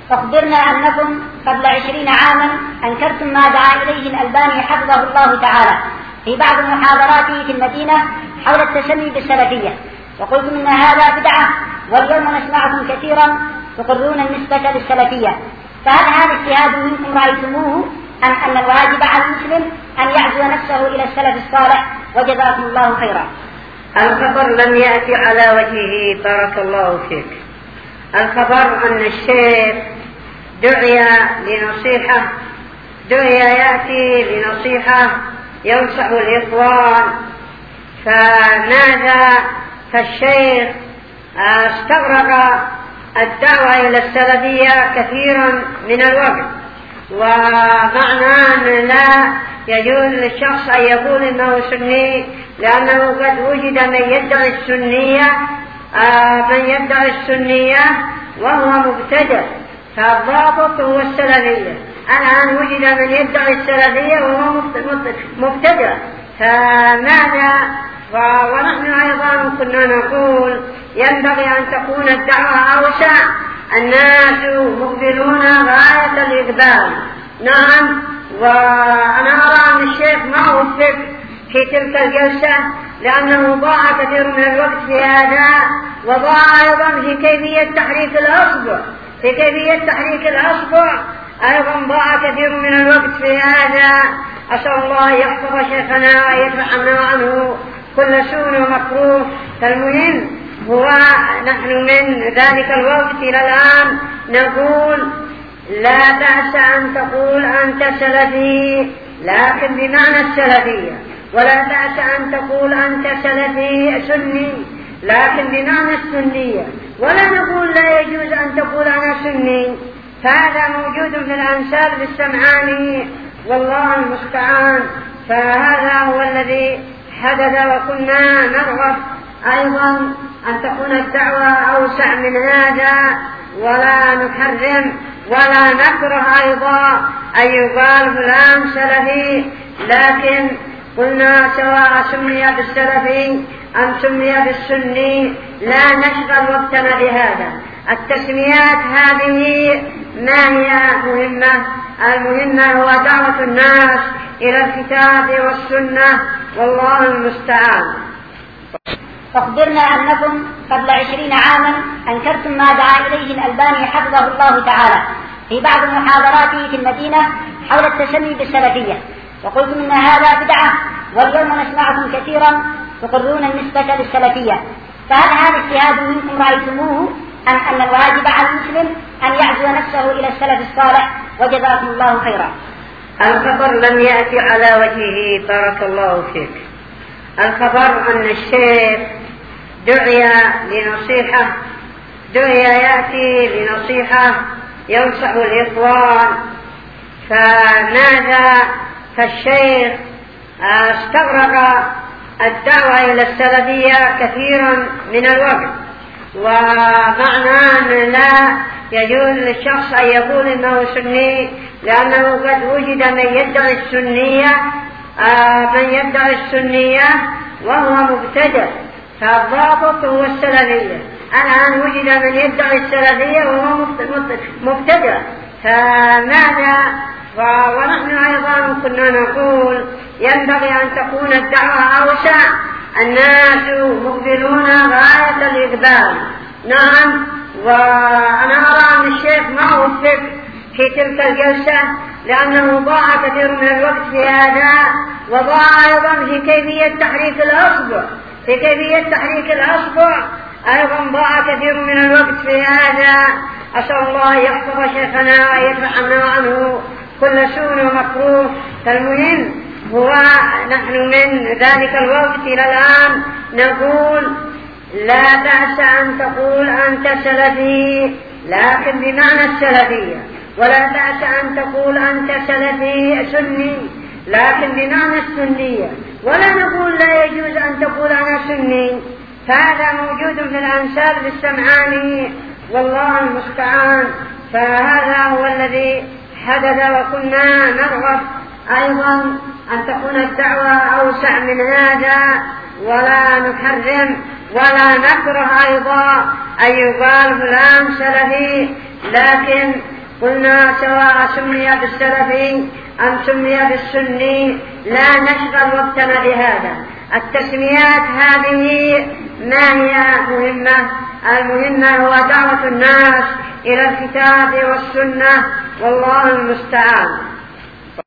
أخبرنا أنكم قبل 20 عاما أنكرتم ما دعا إليه الألباني حفظه الله تعالى في بعض محاضراته في المدينة حول التسمي بالسلفية، وقلتم إن هذا بدعة، واليوم نسمعكم كثيرا تقرون النسبة للسلفية، فهل هذا اجتهاد منكم رأيتموه أم أن الواجب على المسلم أن يعزو نفسه إلى السلف الصالح؟ وجزاكم الله خيرا. الخبر لم يأتي على وجهه، بارك الله فيك. الخبر أن الشيخ دعي لنصيحة، يأتي لنصيحة ينصح الإخوان، فنادى، فالشيخ استغرق الدعوة إلى السلفية كثيرا من الوقت، ومعنى أن لا يجوز للشخص أن يقول إنه سني، لأنه قد وجد من يدعي السنية وهو مبتدع، فالضابط هو السلفية. الآن وجد من يدعي السلفية وهو مبتدع، فماذا؟ ونحن أيضا كنا نقول ينبغي أن تكون الدعوة أوسع، الناس مقبلون غاية الإقبال. نعم، وأنا أرى أن الشيخ ما وفق في تلك الجلسة، لأنه ضاع كثير من الوقت في هذا، وضاع أيضا في كيفية تحريك الأصبع، أيضا ضاع كثير من الوقت في هذا. أسأل الله يحفظ شيخنا ويرحمنا عنه كل سوء ومكروه. فالمهم هو نحن من ذلك الوقت إلى الآن نقول لا بأس أن تقول أنت سلفي، لكن بمعنى السلفية، ولا بأس أن تقول أنت سلفي سني، لكن بمعنى السنية، ولا نقول لا يجوز أن تقول أنا سني، فهذا موجود في الأنساب للسمعاني والله المستعان. فهذا هو الذي حدث، وكنا نرغب أيضا أن تكون الدعوة أوسع من هذا، ولا نحرم ولا نكره أيضا أن يقال فلان سلفي، لكن قلنا سواء سمي بالسلفي أم سمي بالسني لا نشغل وقتنا بهذا. التسميات هذه ما هي مهمة؟ المهمة هو دعوة الناس إلى الكتاب والسنة، والله المستعان. أخبرنا أنكم قبل 20 عاما أنكرتم ما دعا إليه الألباني حفظه الله تعالى في بعض محاضراته في المدينة حول التسمي بالسلفية، وقلتم إن هذا بدعة، واليوم نسمعكم كثيرا تقرون النسبة للسلفية، فهل هذا اجتهاد منكم رأيتموه أم أن الواجب على المسلم أن يعزو نفسه إلى السلف الصالح؟ وجزاكم الله خيرا. الخبر لم يأتي على وجهه، بارك الله فيك. الخبر أن الشيخ دعي لنصيحة، يأتي لنصيحة ينصح الإخوان، فنادى، فالشيخ استغرق الدعوة إلى السلفية كثيرا من الوقت، ومعنى أن لا يجوز للشخص أن يقول إنه سني، لأنه قد وجد من يدعي السنية وهو مبتدع، فالضابط هو السلفية. الآن وجد من يدعي السلفية وهو مبتدع، فماذا؟ ونحن أيضا كنا نقول ينبغي أن تكون الدعوة أوسع، الناس مقبلون غاية الإقبال. نعم، وأنا أرى أن الشيخ ما وفق في تلك الجلسة، لأنه ضاع كثير من الوقت في هذا، وضاع أيضا في كيفية تحريك الأصبع، أيضا ضاع كثير من الوقت في هذا. أسأل الله يحفظ شيخنا ويرحمنا عنه كل سوء ومكروه. فالمهم هو نحن من ذلك الوقت إلى الآن نقول لا بأس أن تقول أنت سلفي، لكن بمعنى السلفية، ولا بأس أن تقول أنت سلفي سني، لكن بمعنى السنية، ولا نقول لا يجوز أن تقول أنا سني، فهذا موجود في الأنساب للسمعاني والله المستعان. فهذا هو الذي حدث، وكنا نرغب أيضا أن تكون الدعوة أوسع من هذا، ولا نحرم ولا نكره أيضا أن يقال فلان سلفي، لكن قلنا سواء سمي بالسلفي أم سمي بالسني لا نشغل وقتنا بهذا. التسميات هذه ما هي مهمة؟ المهمة هو دعوة الناس إلى الكتاب والسنة، والله المستعان.